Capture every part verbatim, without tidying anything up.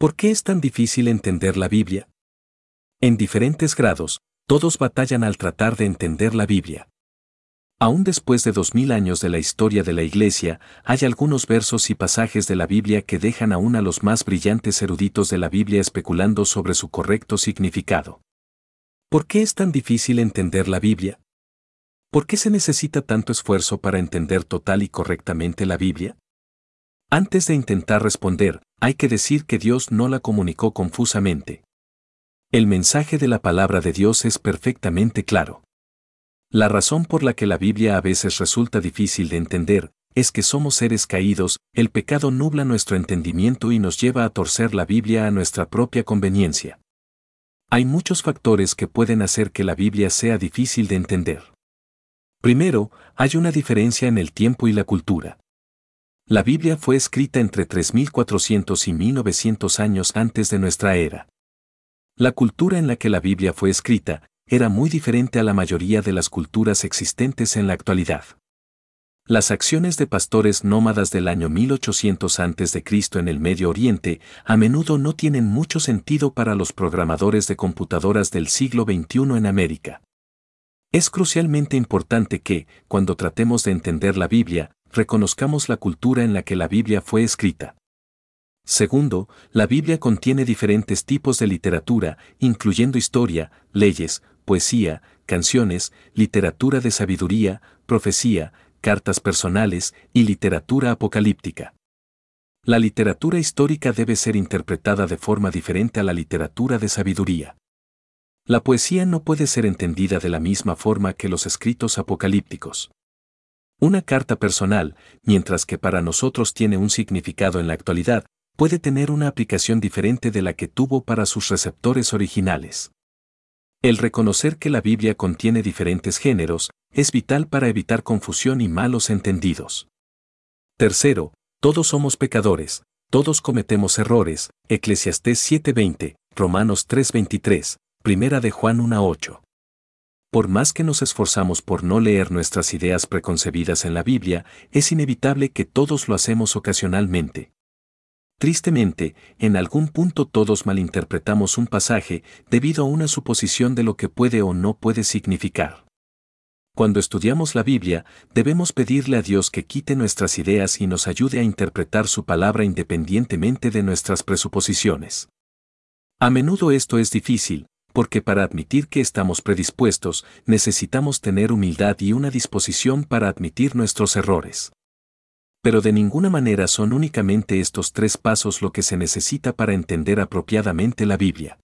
¿Por qué es tan difícil entender la Biblia? En diferentes grados, todos batallan al tratar de entender la Biblia. Aún después de dos mil años de la historia de la Iglesia, hay algunos versos y pasajes de la Biblia que dejan aún a los más brillantes eruditos de la Biblia especulando sobre su correcto significado. ¿Por qué es tan difícil entender la Biblia? ¿Por qué se necesita tanto esfuerzo para entender total y correctamente la Biblia? Antes de intentar responder, hay que decir que Dios no la comunicó confusamente. El mensaje de la palabra de Dios es perfectamente claro. La razón por la que la Biblia a veces resulta difícil de entender es que somos seres caídos, el pecado nubla nuestro entendimiento y nos lleva a torcer la Biblia a nuestra propia conveniencia. Hay muchos factores que pueden hacer que la Biblia sea difícil de entender. Primero, hay una diferencia en el tiempo y la cultura. La Biblia fue escrita entre tres mil cuatrocientos y mil novecientos años antes de nuestra era. La cultura en la que la Biblia fue escrita era muy diferente a la mayoría de las culturas existentes en la actualidad. Las acciones de pastores nómadas del año mil ochocientos antes de Cristo en el Medio Oriente a menudo no tienen mucho sentido para los programadores de computadoras del siglo veintiuno en América. Es crucialmente importante que, cuando tratemos de entender la Biblia, reconozcamos la cultura en la que la Biblia fue escrita. Segundo, la Biblia contiene diferentes tipos de literatura, incluyendo historia, leyes, poesía, canciones, literatura de sabiduría, profecía, cartas personales y literatura apocalíptica. La literatura histórica debe ser interpretada de forma diferente a la literatura de sabiduría. La poesía no puede ser entendida de la misma forma que los escritos apocalípticos. Una carta personal, mientras que para nosotros tiene un significado en la actualidad, puede tener una aplicación diferente de la que tuvo para sus receptores originales. El reconocer que la Biblia contiene diferentes géneros es vital para evitar confusión y malos entendidos. Tercero, todos somos pecadores, todos cometemos errores, Eclesiastés siete veinte, Romanos tres veintitrés, Primera de Juan uno ocho. Por más que nos esforzamos por no leer nuestras ideas preconcebidas en la Biblia, es inevitable que todos lo hacemos ocasionalmente. Tristemente, en algún punto todos malinterpretamos un pasaje debido a una suposición de lo que puede o no puede significar. Cuando estudiamos la Biblia, debemos pedirle a Dios que quite nuestras ideas y nos ayude a interpretar su palabra independientemente de nuestras presuposiciones. A menudo esto es difícil, porque para admitir que estamos predispuestos, necesitamos tener humildad y una disposición para admitir nuestros errores. Pero de ninguna manera son únicamente estos tres pasos lo que se necesita para entender apropiadamente la Biblia.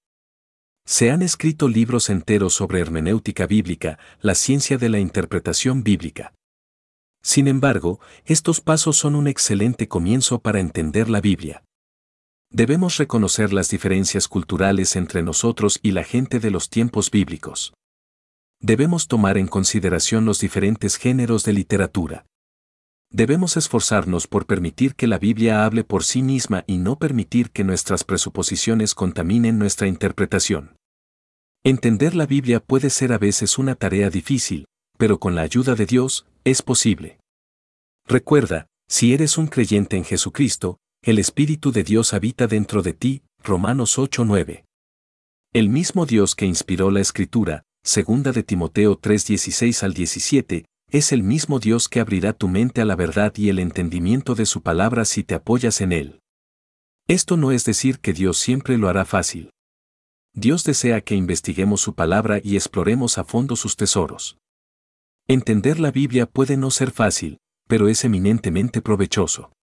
Se han escrito libros enteros sobre hermenéutica bíblica, la ciencia de la interpretación bíblica. Sin embargo, estos pasos son un excelente comienzo para entender la Biblia. Debemos reconocer las diferencias culturales entre nosotros y la gente de los tiempos bíblicos. Debemos tomar en consideración los diferentes géneros de literatura. Debemos esforzarnos por permitir que la Biblia hable por sí misma y no permitir que nuestras presuposiciones contaminen nuestra interpretación. Entender la Biblia puede ser a veces una tarea difícil, pero con la ayuda de Dios, es posible. Recuerda, si eres un creyente en Jesucristo, el Espíritu de Dios habita dentro de ti, Romanos ocho nueve. El mismo Dios que inspiró la Escritura, segunda de Timoteo tres dieciséis al diecisiete, es el mismo Dios que abrirá tu mente a la verdad y el entendimiento de su palabra si te apoyas en Él. Esto no es decir que Dios siempre lo hará fácil. Dios desea que investiguemos su palabra y exploremos a fondo sus tesoros. Entender la Biblia puede no ser fácil, pero es eminentemente provechoso.